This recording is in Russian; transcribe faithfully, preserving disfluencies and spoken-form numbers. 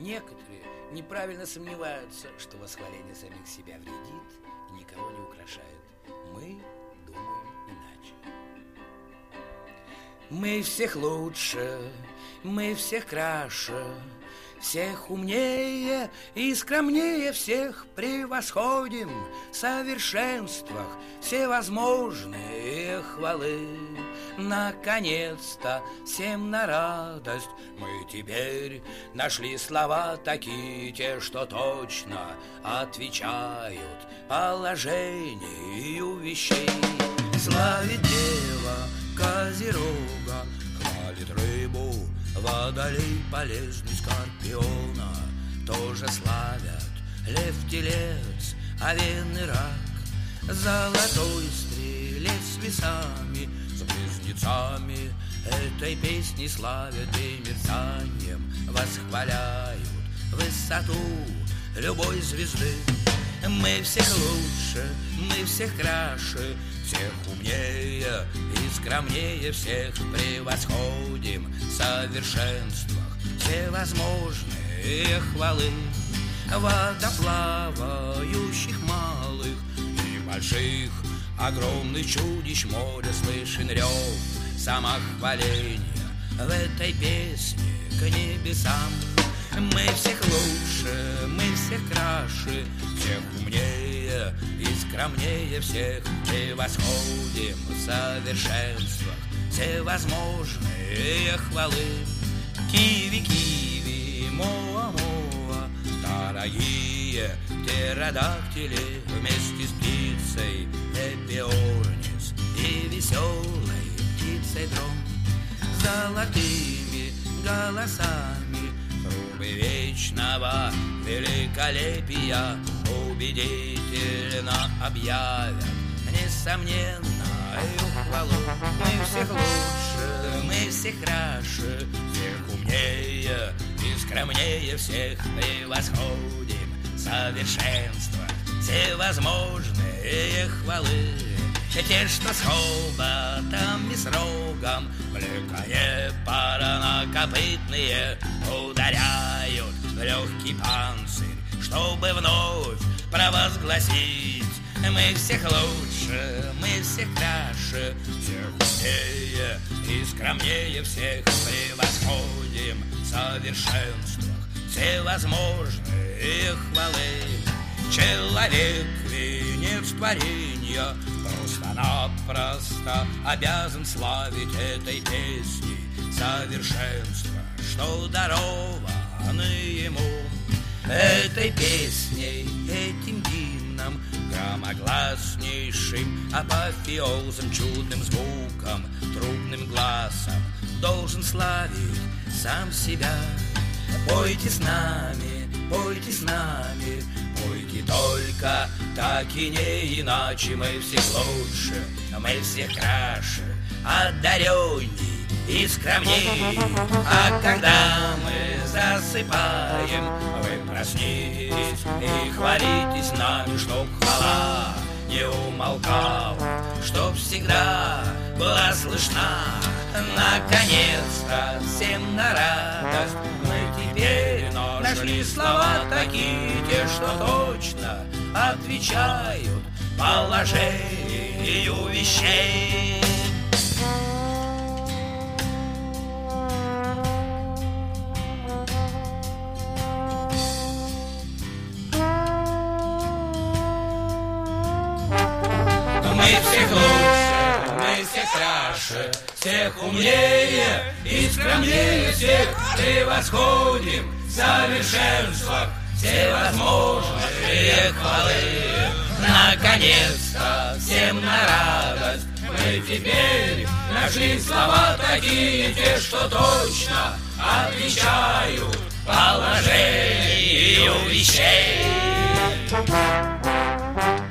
Некоторые неправильно сомневаются, что восхваление самих себя вредит и никого не украшает. Мы думаем иначе. Мы всех лучше, мы всех краше, всех умнее и скромнее всех превосходим в совершенствах всевозможные хвалы. Наконец-то всем на радость мы теперь нашли слова такие, те, что точно отвечают положению вещей. Славит дева Козерога, хвалит рыбу водолей, полезный скорпиона. Тоже славят лев, телец, овен и рак. Золотой стрелец с весами, с близнецами этой песни славят и мерцанием восхваляют высоту любой звезды. Мы всех лучше, мы всех краше, всех умнее и скромнее всех превосходим в совершенствах всевозможные хвалы. Водоплавающих малых и больших, огромных чудищ моря слышен рев самохваления в этой песне к небесам. Мы всех лучше, мы всех краше, всех умнее и скромнее всех превосходим в совершенствах всевозможные хвалы. Киви, киви, моа, моа, дорогие птеродактили вместе с птицей Эпиорнис и веселой птицей дрон. Золотыми голосами трубы вечного великолепия убедительно объявят несомненную хвалу. Мы всех лучше, мы всех краше, всех умнее и скромнее всех превосходим совершенство всевозможные хвалы. Те, что с хоботом и с рогом, влекая парнокопытные, ударяют в легкий панцирь, чтобы вновь провозгласить: мы всех лучше, мы всех краше, всех умнее и скромнее всех превосходим в совершенствах всевозможные хвалы. Человек — венец творенья, просто-напросто обязан славить этой песней совершенство, что дарованы ему. Этой песней, этим гимном, громогласнейшим апофеозом, чудным звуком, трубным глазом должен славить сам себя. Пойте с нами, пойте с нами, пойте только так и не иначе. Мы всех лучше, мы всех краше, одаренней и скромней. А когда мы засыпаем, вы проснитесь и хвалитесь нами, чтоб хвала не умолкала, чтоб всегда была слышна. Наконец-то всем на радость мы теперь нашли слова такие, те, что точно отвечают положению вещей. Мы всех лучше, мы всех краше, всех умнее и скромнее всех превосходим в совершенствах всевозможные хвалы. Наконец-то всем на радость мы теперь нашли слова такие, те, что точно отвечают положению вещей.